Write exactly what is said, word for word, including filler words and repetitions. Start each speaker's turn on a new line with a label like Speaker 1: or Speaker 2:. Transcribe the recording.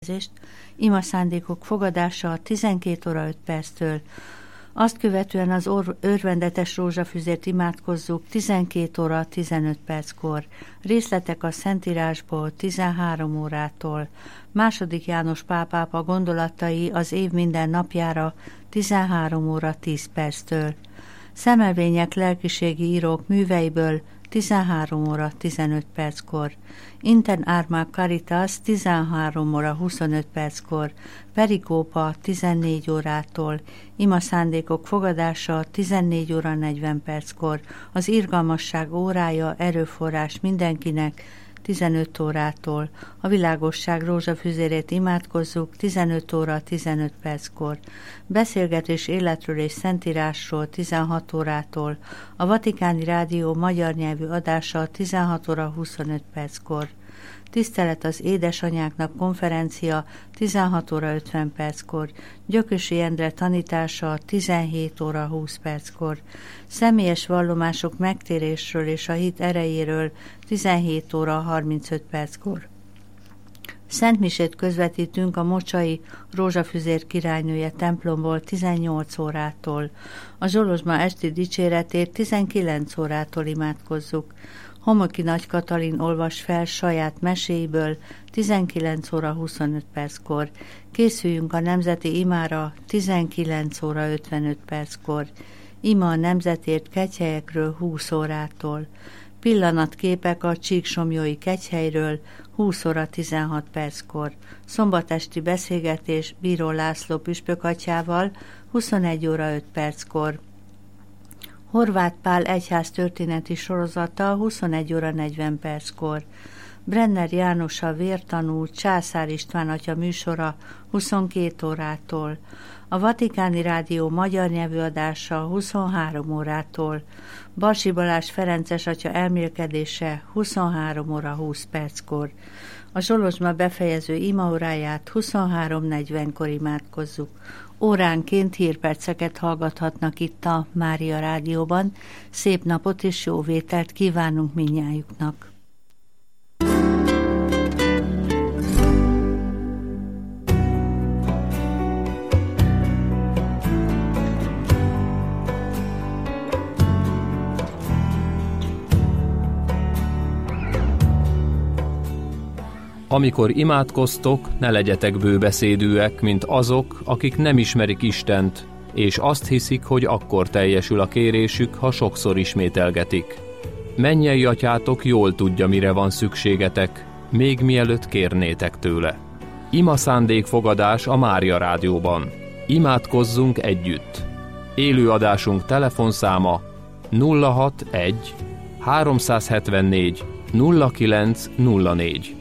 Speaker 1: Ima szándékok fogadása tizenkét óra öt perctől. Azt követően az or- örvendetes rózsafüzért imádkozzuk tizenkét óra tizenöt perckor. Részletek a Szentírásból tizenhárom órától. Második János Pál pápa gondolatai az év minden napjára tizenhárom óra tíz perctől. Szemelvények lelkiségi írók műveiből tizenhárom óra tizenöt perckor. Inten Arma Caritas tizenhárom óra huszonöt perckor. Perikópa tizennégy órától. Ima szándékok fogadása tizennégy óra negyven perckor. Az irgalmasság órája erőforrás mindenkinek tizenöt órától. A világosság rózsafüzérét imádkozzuk tizenöt óra tizenöt perckor. Beszélgetés életről és szentírásról tizenhat órától. A Vatikáni Rádió magyar nyelvű adása tizenhat óra huszonöt perckor. Tisztelet az édesanyáknak konferencia tizenhat óra ötven perckor. Gyökösi Endre tanítása tizenhét óra húsz perckor. Személyes vallomások megtérésről és a hit erejéről tizenhét óra harmincöt perckor. Szentmisét közvetítünk a Mocsai Rózsafüzér királynője templomból tizennyolc órától. A Zsolozsma esti dicséretét tizenkilenc órától imádkozzuk. Homoki Nagy Katalin olvas fel saját meséiből tizenkilenc óra huszonöt perckor. Készüljünk a nemzeti imára tizenkilenc óra ötvenöt perckor. Ima a nemzetért kegyhelyekről húsz órától. Pillanatképek a Csíksomlyói kegyhelyről húsz óra tizenhat perckor. Szombatesti beszélgetés Bíró László püspökatyával huszonegy óra öt perckor. Horváth Pál egyház történeti sorozata huszonegy óra negyven perckor. Brenner János a vértanú Császár István atya műsora huszonkét órától. A Vatikáni Rádió magyar nyelvű adása huszonhárom órától. Barsi Balázs Ferences atya elmélkedése huszonhárom óra húsz perckor. A Zsolozsma befejező imaóráját huszonhárom negyvenkor imádkozzuk. Óránként hírperceket hallgathatnak itt a Mária Rádióban. Szép napot és jó vételt kívánunk mindnyájuknak!
Speaker 2: Amikor imádkoztok, ne legyetek bőbeszédűek, mint azok, akik nem ismerik Istent, és azt hiszik, hogy akkor teljesül a kérésük, ha sokszor ismételgetik. Mennyei atyátok jól tudja, mire van szükségetek, még mielőtt kérnétek tőle. Ima szándékfogadás a Mária Rádióban. Imádkozzunk együtt. Élőadásunk telefonszáma nulla hatvanegy háromszázhetvennégy nulla kilenc nulla négy.